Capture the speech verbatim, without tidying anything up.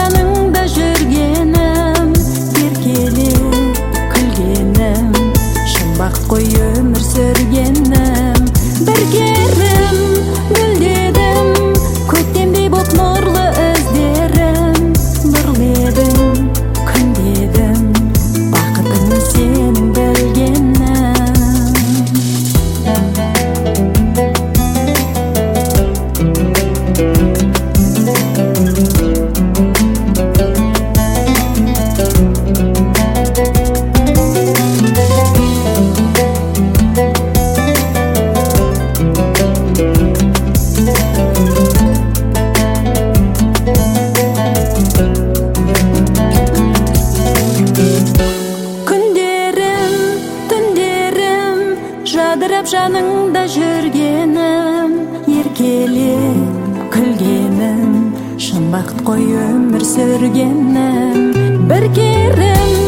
жаныңда жүргенім, еркелеп күлгенім, шын бақыт қой өмір сүргенім. Бір керім гүлдедім, көктемдей боп нұрлы іздерім, нұрлы едің күн дедім, бақытың сен білгенім. Жадырап жаныңда жүргенім, еркелеп күлгенім, шын бақыт қой өмір сүргенім. Бір керім